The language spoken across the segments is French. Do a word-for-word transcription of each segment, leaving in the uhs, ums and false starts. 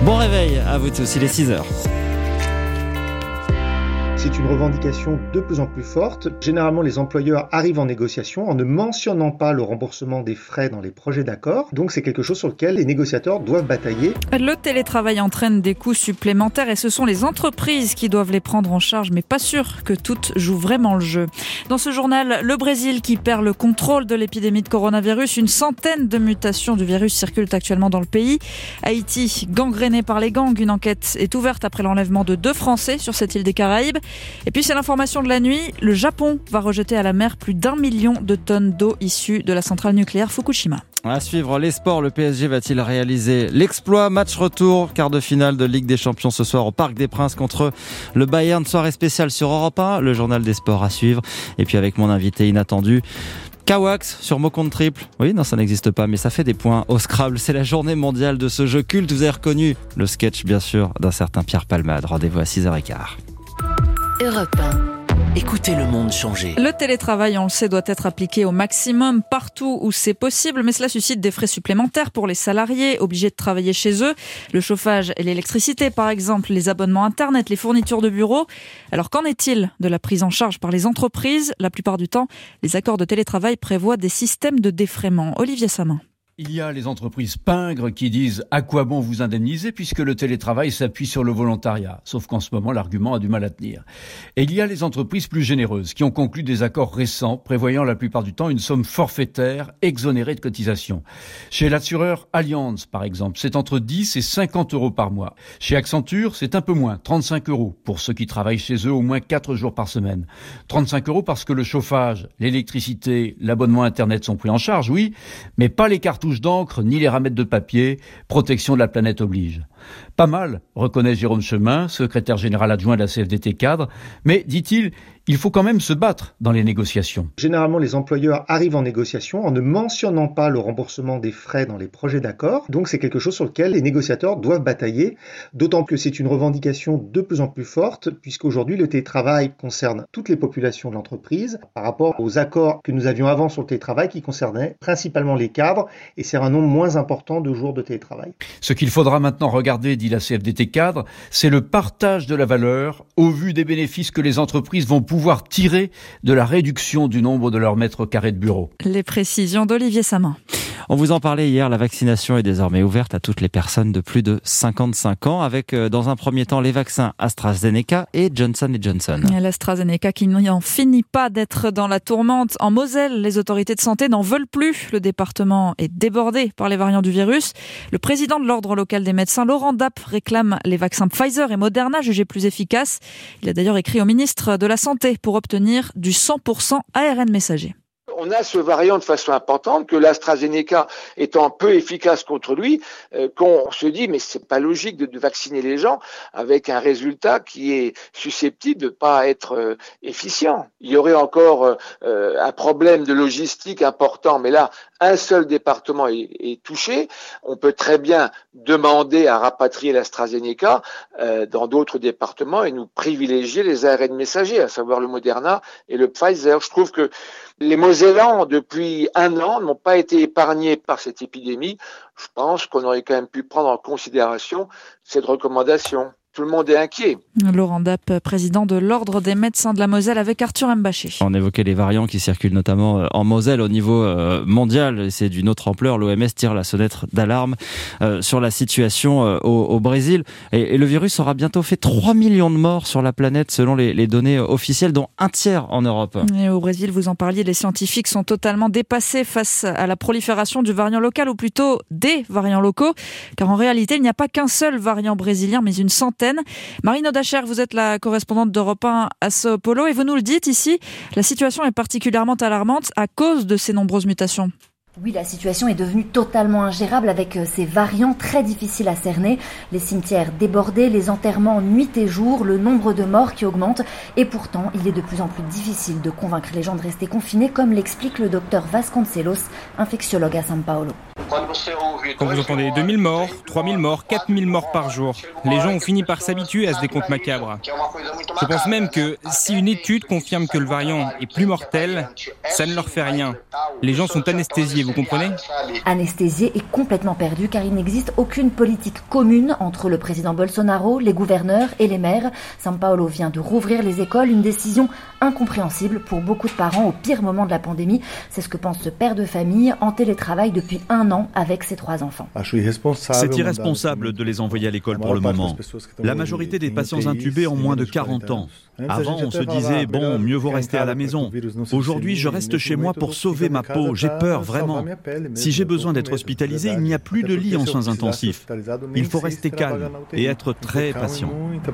Bon réveil à vous tous, il est six heures. C'est une revendication de plus en plus forte. Généralement, les employeurs arrivent en négociation en ne mentionnant pas le remboursement des frais dans les projets d'accord. Donc, c'est quelque chose sur lequel les négociateurs doivent batailler. Le télétravail entraîne des coûts supplémentaires et ce sont les entreprises qui doivent les prendre en charge, mais pas sûr que toutes jouent vraiment le jeu. Dans ce journal, le Brésil qui perd le contrôle de l'épidémie de coronavirus. Une centaine de mutations du virus circulent actuellement dans le pays. Haïti, gangréné par les gangs. Une enquête est ouverte après l'enlèvement de deux Français sur cette île des Caraïbes. Et puis c'est l'information de la nuit, le Japon va rejeter à la mer plus d'un million de tonnes d'eau issue de la centrale nucléaire Fukushima. À suivre les sports, le P S G va-t-il réaliser l'exploit? Match retour, quart de finale de Ligue des Champions ce soir au Parc des Princes contre le Bayern. Soirée spéciale sur Europe un, le journal des sports à suivre. Et puis avec mon invité inattendu, Kawax sur mot compte triple. Oui, non, ça n'existe pas, mais ça fait des points au Scrabble. C'est la journée mondiale de ce jeu culte. Vous avez reconnu le sketch, bien sûr, d'un certain Pierre Palmade. Rendez-vous à six heures quinze. Europe un. Écoutez le monde changer. Le télétravail, on le sait, doit être appliqué au maximum partout où c'est possible, mais cela suscite des frais supplémentaires pour les salariés obligés de travailler chez eux. Le chauffage et l'électricité, par exemple, les abonnements Internet, les fournitures de bureau. Alors qu'en est-il de la prise en charge par les entreprises? La plupart du temps, les accords de télétravail prévoient des systèmes de défraiement. Olivier Samin. Il y a les entreprises pingres qui disent « à quoi bon vous indemniser » puisque le télétravail s'appuie sur le volontariat. Sauf qu'en ce moment, l'argument a du mal à tenir. Et il y a les entreprises plus généreuses qui ont conclu des accords récents prévoyant la plupart du temps une somme forfaitaire exonérée de cotisation. Chez l'assureur Allianz, par exemple, c'est entre dix et cinquante euros par mois. Chez Accenture, c'est un peu moins, trente-cinq euros pour ceux qui travaillent chez eux au moins quatre jours par semaine. trente-cinq euros parce que le chauffage, l'électricité, l'abonnement Internet sont pris en charge, oui, mais pas les cartes touche d'encre ni les ramettes de papier, protection de la planète oblige. Pas mal, reconnaît Jérôme Chemin, secrétaire général adjoint de la C F D T Cadre, mais, dit-il, il faut quand même se battre dans les négociations. Généralement, les employeurs arrivent en négociation en ne mentionnant pas le remboursement des frais dans les projets d'accord. Donc, c'est quelque chose sur lequel les négociateurs doivent batailler, d'autant que c'est une revendication de plus en plus forte, puisqu'aujourd'hui, le télétravail concerne toutes les populations de l'entreprise par rapport aux accords que nous avions avant sur le télétravail qui concernaient principalement les cadres, et c'est un nombre moins important de jours de télétravail. Ce qu'il faudra maintenant regarder, dit la C F D T Cadre, c'est le partage de la valeur au vu des bénéfices que les entreprises vont pouvoir tirer de la réduction du nombre de leurs mètres carrés de bureaux. Les précisions d'Olivier Samin. On vous en parlait hier, la vaccination est désormais ouverte à toutes les personnes de plus de cinquante-cinq ans, avec dans un premier temps les vaccins AstraZeneca et Johnson and Johnson. L'AstraZeneca qui n'en finit pas d'être dans la tourmente. En Moselle, les autorités de santé n'en veulent plus. Le département est débordé par les variants du virus. Le président de l'ordre local des médecins, Laurent Dapp, réclame les vaccins Pfizer et Moderna jugés plus efficaces. Il a d'ailleurs écrit au ministre de la Santé pour obtenir du cent pour cent A R N messager. On a ce variant de façon importante que l'AstraZeneca étant peu efficace contre lui, euh, qu'on se dit mais c'est pas logique de, de vacciner les gens avec un résultat qui est susceptible de pas être euh, efficient. Il y aurait encore euh, un problème de logistique important, mais là un seul département est, est touché. On peut très bien demander à rapatrier l'AstraZeneca euh, dans d'autres départements et nous privilégier les A R N messagers, à savoir le Moderna et le Pfizer. Je trouve que les Mosellans, depuis un an, n'ont pas été épargnés par cette épidémie. Je pense qu'on aurait quand même pu prendre en considération cette recommandation. Tout le monde est inquiet. Laurent Dapp, président de l'Ordre des médecins de la Moselle, avec Arthur Mbaché. On évoquait les variants qui circulent notamment en Moselle au niveau mondial. C'est d'une autre ampleur. L'O M S tire la sonnette d'alarme sur la situation au, au Brésil. Et, et le virus aura bientôt fait trois millions de morts sur la planète selon les, les données officielles, dont un tiers en Europe. Et au Brésil, vous en parliez, les scientifiques sont totalement dépassés face à la prolifération du variant local, ou plutôt des variants locaux. Car en réalité, il n'y a pas qu'un seul variant brésilien, mais une centaine. Marine Odacher, vous êtes la correspondante d'Europe un à Sao Paulo et vous nous le dites ici, la situation est particulièrement alarmante à cause de ces nombreuses mutations. Oui, la situation est devenue totalement ingérable avec ces variants très difficiles à cerner. Les cimetières débordés, les enterrements nuit et jour, le nombre de morts qui augmente. Et pourtant, il est de plus en plus difficile de convaincre les gens de rester confinés, comme l'explique le docteur Vasconcelos, infectiologue à São Paulo. Quand vous entendez deux mille morts, trois mille morts, quatre mille morts par jour, les gens ont fini par s'habituer à ce décompte macabre. Je pense même que si une étude confirme que le variant est plus mortel, ça ne leur fait rien. Les gens sont anesthésiés, vous comprenez ? Anesthésiés et complètement perdus car il n'existe aucune politique commune entre le président Bolsonaro, les gouverneurs et les maires. São Paulo vient de rouvrir les écoles, une décision incompréhensible pour beaucoup de parents au pire moment de la pandémie. C'est ce que pense ce père de famille en télétravail depuis un an avec ses trois enfants. C'est irresponsable de les envoyer à l'école pour le moment. La majorité des patients intubés ont moins de quarante ans. Avant, on se disait, bon, mieux vaut rester à la maison. Aujourd'hui, je reste chez moi pour sauver ma peau. J'ai peur, vraiment. Si j'ai besoin d'être hospitalisé, il n'y a plus de lit en soins intensifs. Il faut rester calme et être très patient.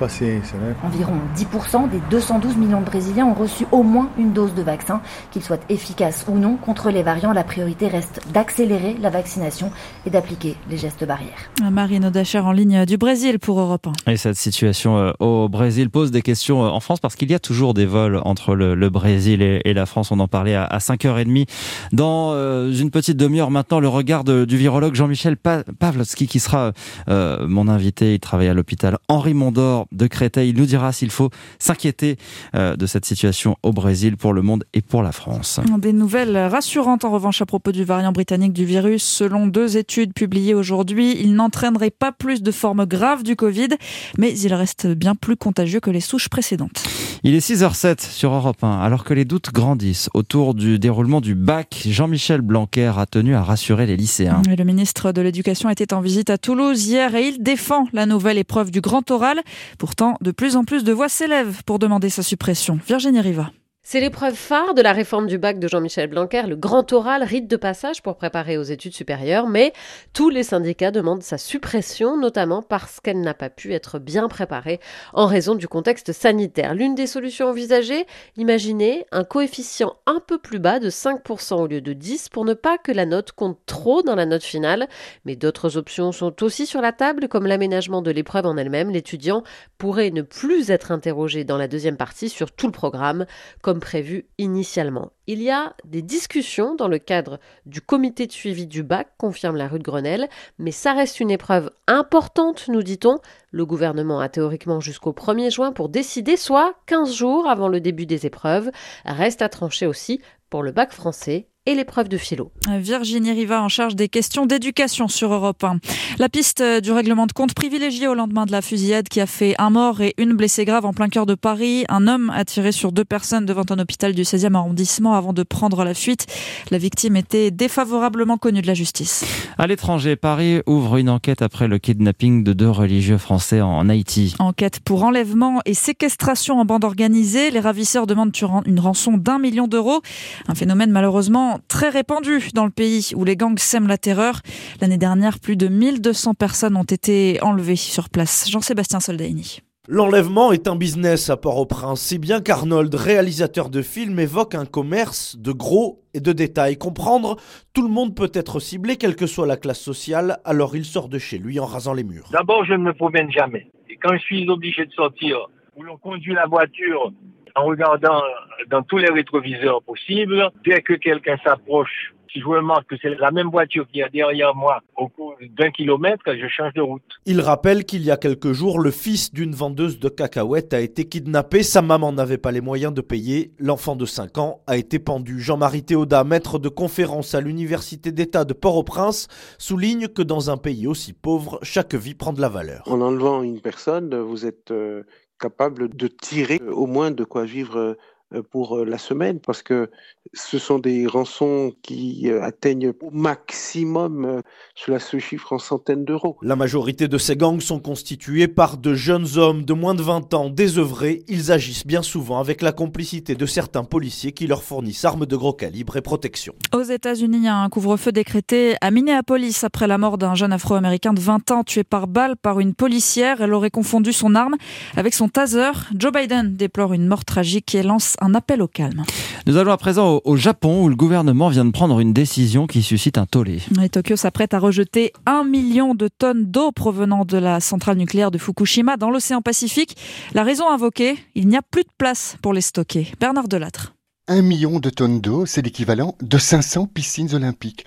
Environ dix pour cent des deux cent douze millions de Brésiliens ont reçu au moins une dose de vaccin. Qu'il soit efficace ou non contre les variants, la priorité reste d'accélérer la vaccination et d'appliquer les gestes barrières. Marine Odacher en ligne du Brésil pour Europe un. Et cette situation au Brésil pose des questions en France parce qu'il y a toujours des vols entre le, le Brésil et, et la France. On en parlait à, à cinq heures trente. Dans euh, une petite demi-heure maintenant, le regard de, du virologue Jean-Michel pa- Pawlowski qui sera euh, mon invité. Il travaille à l'hôpital Henri Mondor de Créteil. Il nous dira s'il faut s'inquiéter euh, de cette situation au Brésil pour le monde et pour la France. Des nouvelles rassurantes en revanche à propos du variant britannique du virus. Selon deux études publiées aujourd'hui, il n'entraînerait pas plus de formes graves du Covid, mais il reste bien plus contagieux que les souches précédentes. Il est six heures zéro sept sur Europe un. Alors que les doutes grandissent autour du déroulement du bac, Jean-Michel Blanquer a tenu à rassurer les lycéens. Le ministre de l'Éducation était en visite à Toulouse hier et il défend la nouvelle épreuve du grand oral. Pourtant, de plus en plus de voix s'élèvent pour demander sa suppression. Virginie Riva. C'est l'épreuve phare de la réforme du bac de Jean-Michel Blanquer, le grand oral, rite de passage pour préparer aux études supérieures, mais tous les syndicats demandent sa suppression, notamment parce qu'elle n'a pas pu être bien préparée en raison du contexte sanitaire. L'une des solutions envisagées, imaginez un coefficient un peu plus bas de cinq pour cent au lieu de dix pour ne pas que la note compte trop dans la note finale. Mais d'autres options sont aussi sur la table, comme l'aménagement de l'épreuve en elle-même. L'étudiant pourrait ne plus être interrogé dans la deuxième partie sur tout le programme, comme prévu initialement. Il y a des discussions dans le cadre du comité de suivi du bac, confirme la rue de Grenelle, mais ça reste une épreuve importante, nous dit-on. Le gouvernement a théoriquement jusqu'au premier juin pour décider, soit quinze jours avant le début des épreuves. Reste à trancher aussi pour le bac français et l'épreuve de philo. Virginie Riva en charge des questions d'éducation sur Europe un. La piste du règlement de compte privilégiée au lendemain de la fusillade qui a fait un mort et une blessée grave en plein cœur de Paris. Un homme a tiré sur deux personnes devant un hôpital du seizième arrondissement avant de prendre la fuite. La victime était défavorablement connue de la justice. À l'étranger, Paris ouvre une enquête après le kidnapping de deux religieux français en Haïti. Enquête pour enlèvement et séquestration en bande organisée. Les ravisseurs demandent une rançon d'un million d'euros. Un phénomène malheureusement très répandu dans le pays où les gangs sèment la terreur. L'année dernière, plus de mille deux cents personnes ont été enlevées sur place. Jean-Sébastien Soldaini. L'enlèvement est un business à Port-au-Prince, si bien qu'Arnold, réalisateur de films, évoque un commerce de gros et de détails. Comprendre, tout le monde peut être ciblé, quelle que soit la classe sociale, alors il sort de chez lui en rasant les murs. D'abord, je ne me promène jamais. Et quand je suis obligé de sortir, où l'on conduit la voiture en regardant dans tous les rétroviseurs possibles, dès que quelqu'un s'approche, si je remarque que c'est la même voiture qui est derrière moi au cours d'un kilomètre, je change de route. Il rappelle qu'il y a quelques jours, le fils d'une vendeuse de cacahuètes a été kidnappé. Sa maman n'avait pas les moyens de payer. L'enfant de cinq ans a été pendu. Jean-Marie Théodat, maître de conférence à l'Université d'État de Port-au-Prince, souligne que dans un pays aussi pauvre, chaque vie prend de la valeur. En enlevant une personne, vous êtes euh, capable de tirer euh, au moins de quoi vivre euh, pour la semaine, parce que ce sont des rançons qui atteignent au maximum, cela se chiffre en centaines d'euros. La majorité de ces gangs sont constitués par de jeunes hommes de moins de vingt ans, désœuvrés. Ils agissent bien souvent avec la complicité de certains policiers qui leur fournissent armes de gros calibre et protection. Aux États-Unis, il y a un couvre-feu décrété à Minneapolis après la mort d'un jeune afro-américain de vingt ans tué par balle par une policière. Elle aurait confondu son arme avec son taser. Joe Biden déplore une mort tragique et lance un appel au calme. Nous allons à présent au, au Japon où le gouvernement vient de prendre une décision qui suscite un tollé. Et Tokyo s'apprête à rejeter un million de tonnes d'eau provenant de la centrale nucléaire de Fukushima dans l'océan Pacifique. La raison invoquée, il n'y a plus de place pour les stocker. Bernard Delattre. Un million de tonnes d'eau, c'est l'équivalent de cinq cents piscines olympiques.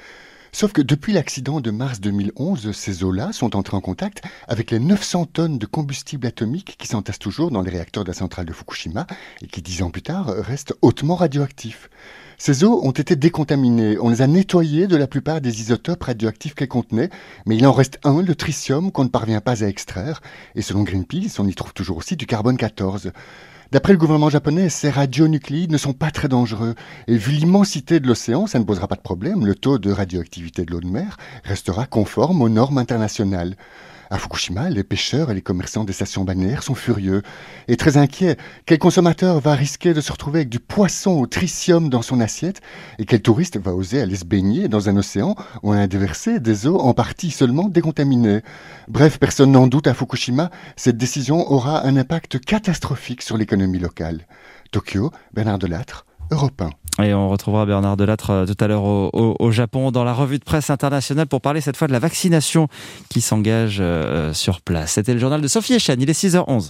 Sauf que depuis l'accident de mars deux mille onze, ces eaux-là sont entrées en contact avec les neuf cents tonnes de combustible atomique qui s'entassent toujours dans les réacteurs de la centrale de Fukushima et qui, dix ans plus tard, restent hautement radioactifs. Ces eaux ont été décontaminées. On les a nettoyées de la plupart des isotopes radioactifs qu'elles contenaient, mais il en reste un, le tritium, qu'on ne parvient pas à extraire. Et selon Greenpeace, on y trouve toujours aussi du carbone quatorze. D'après le gouvernement japonais, ces radionucléides ne sont pas très dangereux. Et vu l'immensité de l'océan, ça ne posera pas de problème. Le taux de radioactivité de l'eau de mer restera conforme aux normes internationales. À Fukushima, les pêcheurs et les commerçants des stations balnéaires sont furieux et très inquiets. Quel consommateur va risquer de se retrouver avec du poisson au tritium dans son assiette? Et quel touriste va oser aller se baigner dans un océan où on a déversé des eaux en partie seulement décontaminées? Bref, personne n'en doute, à Fukushima, cette décision aura un impact catastrophique sur l'économie locale. Tokyo, Bernard Delattre, Europe un. Et on retrouvera Bernard Delattre euh, tout à l'heure au, au, au Japon dans la revue de presse internationale pour parler cette fois de la vaccination qui s'engage euh, sur place. C'était le journal de Sophie Echen, il est six heures onze.